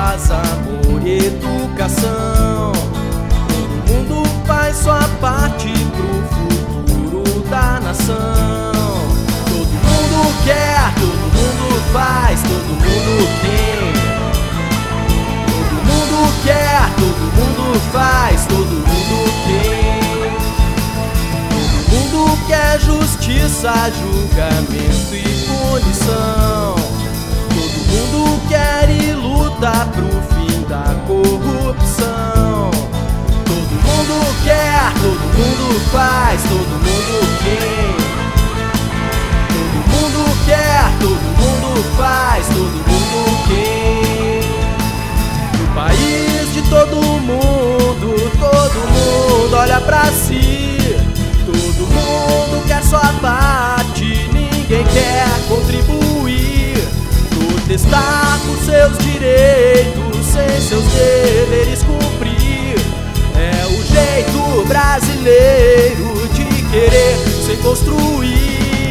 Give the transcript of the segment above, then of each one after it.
paz, amor e educação. Todo mundo faz sua parte pro futuro da nação. Todo mundo quer, todo mundo faz, todo mundo tem. Todo mundo quer, todo mundo faz, todo mundo tem. Todo mundo quer justiça, julgamento e punição. Todo mundo quer e luta pro fim da corrupção. Todo mundo quer, todo mundo faz, todo mundo tem. Todo mundo quer, todo mundo faz, todo mundo tem. No país de todo mundo olha pra si. Todo mundo quer sua parte, ninguém quer contribuir. Protestar por seus direitos, sem seus deveres cumprir. É o jeito brasileiro de querer sem construir.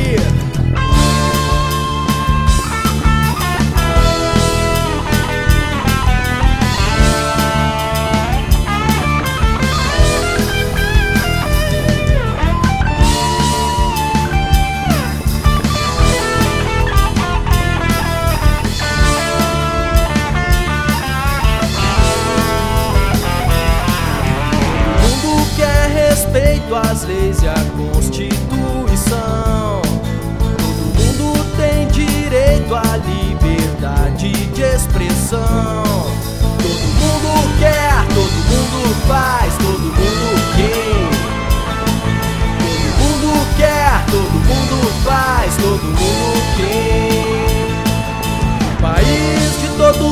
Respeito às leis e à Constituição. Todo mundo tem direito à liberdade de expressão. Todo mundo quer, todo mundo faz, todo mundo quer. Todo mundo quer, todo mundo faz, todo mundo quer. No país de todo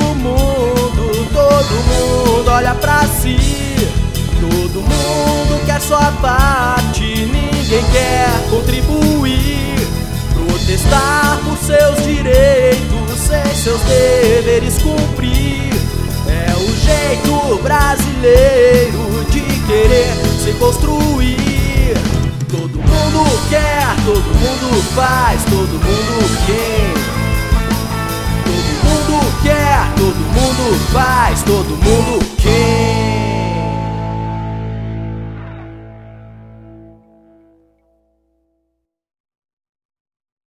mundo olha pra si. Todo mundo quer sua parte, ninguém quer contribuir. Protestar por seus direitos, sem seus deveres cumprir. É o jeito brasileiro de querer se construir. Todo mundo quer, todo mundo faz, todo mundo quer. Todo mundo quer, todo mundo faz, todo mundo